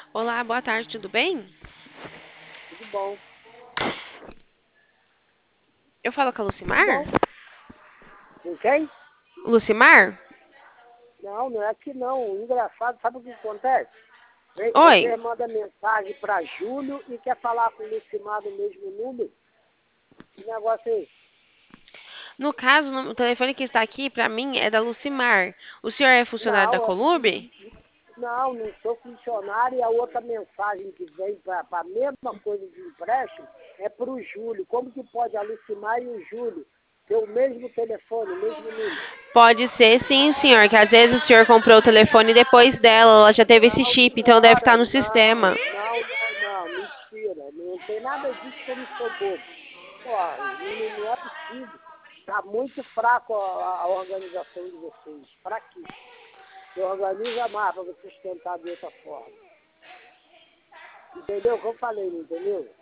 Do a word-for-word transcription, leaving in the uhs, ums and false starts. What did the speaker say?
Olá, boa tarde, tudo bem? Tudo bom. Eu falo com a Tudo Lucimar? bom. Com quem? Lucimar? Não, não é aqui não. Engraçado, sabe o que acontece? Vem- Oi. Você manda mensagem para Júlio e quer falar com o Lucimar no mesmo número? Que negócio é esse? No caso, o telefone que está aqui pra mim é da Lucimar. O senhor é funcionário da Não, é- Colube? não, não sou funcionário e a outra mensagem que vem para a mesma coisa de empréstimo é para o Júlio. Como que pode a Lucimar e o Júlio ter o mesmo telefone, o mesmo número? Pode ser sim, senhor, que às vezes o senhor comprou o telefone depois dela, ela já teve esse Não, chip, então deve estar senhora, no não, sistema. não, não, não, mentira. Não tem nada disso que eu não sou bobo. Pô, não, não é possível. Está muito fraco a, a organização de vocês. Fraquíssimo. Você organiza mais para você sustentar de outra forma. Entendeu o que eu falei, não entendeu?